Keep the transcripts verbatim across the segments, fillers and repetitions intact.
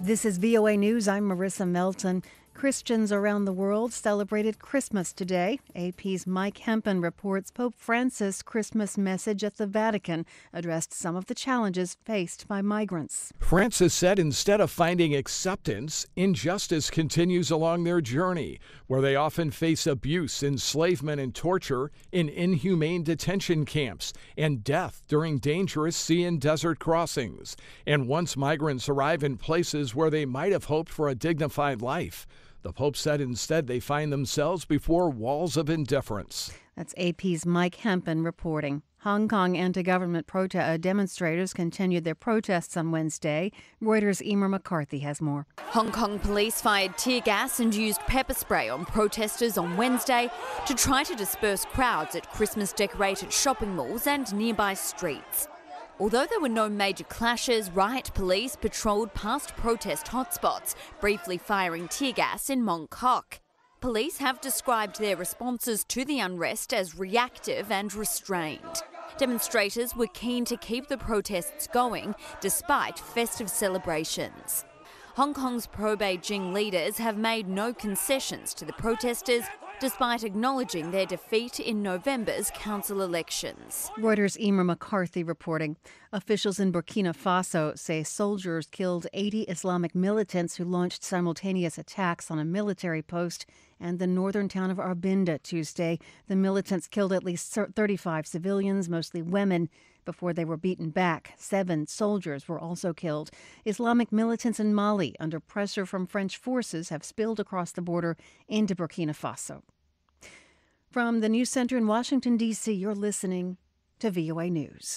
This is V O A News. I'm Marissa Melton. Christians around the world celebrated Christmas today. A P's Mike Hempen reports Pope Francis' Christmas message at the Vatican addressed some of the challenges faced by migrants. Francis said instead of finding acceptance, injustice continues along their journey, where they often face abuse, enslavement, and torture in inhumane detention camps, and death during dangerous sea and desert crossings. And once migrants arrive in places where they might have hoped for a dignified life, the Pope said instead they find themselves before walls of indifference. That's A P's Mike Hempen reporting. Hong Kong anti-government prote- uh, demonstrators continued their protests on Wednesday. Reuters' Emer McCarthy has more. Hong Kong police fired tear gas and used pepper spray on protesters on Wednesday to try to disperse crowds at Christmas-decorated shopping malls and nearby streets. Although there were no major clashes, riot police patrolled past protest hotspots, briefly firing tear gas in Mong Kok. Police have described their responses to the unrest as reactive and restrained. Demonstrators were keen to keep the protests going despite festive celebrations. Hong Kong's pro-Beijing leaders have made no concessions to the protesters, despite acknowledging their defeat in November's council elections. Reuters' Emer McCarthy reporting. Officials in Burkina Faso say soldiers killed eighty Islamic militants who launched simultaneous attacks on a military post and the northern town of Arbinda Tuesday. The militants killed at least thirty-five civilians, mostly women, before they were beaten back. Seven soldiers were also killed. Islamic militants in Mali, under pressure from French forces, have spilled across the border into Burkina Faso. From the News Center in Washington, D C, you're listening to V O A News.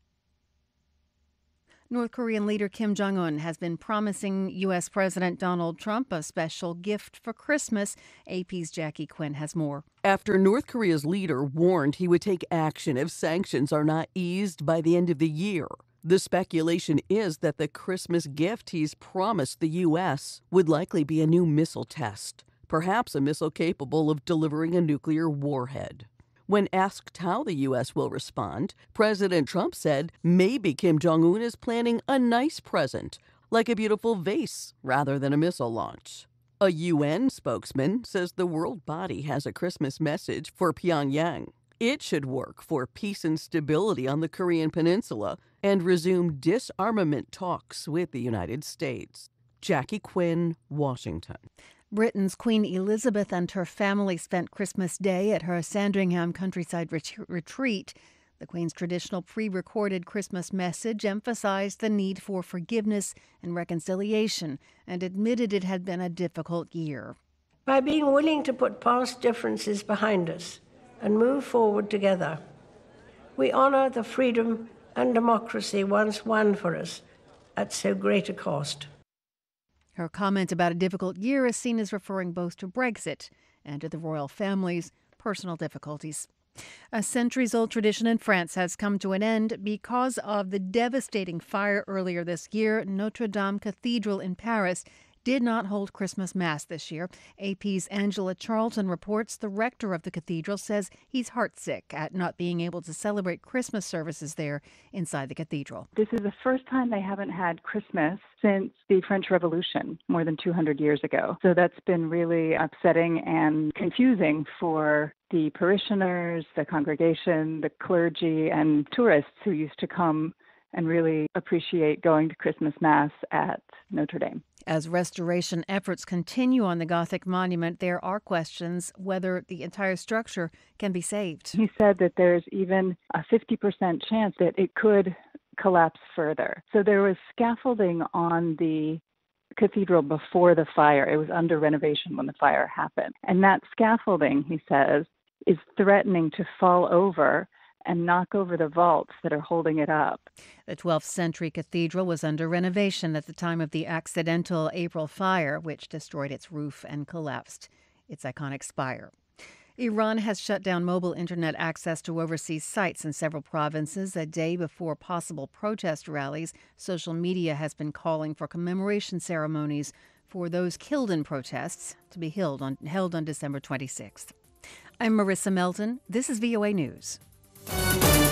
North Korean leader Kim Jong-un has been promising U S. President Donald Trump a special gift for Christmas. A P's Jackie Quinn has more. After North Korea's leader warned he would take action if sanctions are not eased by the end of the year, the speculation is that the Christmas gift he's promised the U S would likely be a new missile test, perhaps a missile capable of delivering a nuclear warhead. When asked how the U S will respond, President Trump said maybe Kim Jong-un is planning a nice present, like a beautiful vase, rather than a missile launch. A U N spokesman says the world body has a Christmas message for Pyongyang. It should work for peace and stability on the Korean Peninsula and resume disarmament talks with the United States. Jackie Quinn, Washington. Britain's Queen Elizabeth and her family spent Christmas Day at her Sandringham countryside ret- retreat. The Queen's traditional pre-recorded Christmas message emphasized the need for forgiveness and reconciliation and admitted it had been a difficult year. By being willing to put past differences behind us and move forward together, we honor the freedom and democracy once won for us at so great a cost. Her comment about a difficult year is seen as referring both to Brexit and to the royal family's personal difficulties. A centuries-old tradition in France has come to an end because of the devastating fire earlier this year. Notre Dame Cathedral in Paris did not hold Christmas Mass this year. A P's Angela Charlton reports the rector of the cathedral says he's heartsick at not being able to celebrate Christmas services there inside the cathedral. This is the first time they haven't had Christmas since the French Revolution more than two hundred years ago. So that's been really upsetting and confusing for the parishioners, the congregation, the clergy, and tourists who used to come and really appreciate going to Christmas Mass at Notre Dame. As restoration efforts continue on the Gothic monument, there are questions whether the entire structure can be saved. He said that there's even a fifty percent chance that it could collapse further. So there was scaffolding on the cathedral before the fire. It was under renovation when the fire happened. And that scaffolding, he says, is threatening to fall over and knock over the vaults that are holding it up. The twelfth century cathedral was under renovation at the time of the accidental April fire, which destroyed its roof and collapsed its iconic spire. Iran has shut down mobile internet access to overseas sites in several provinces a day before possible protest rallies. Social media has been calling for commemoration ceremonies for those killed in protests to be held on, held on December twenty-sixth. I'm Marissa Melton. This is V O A News.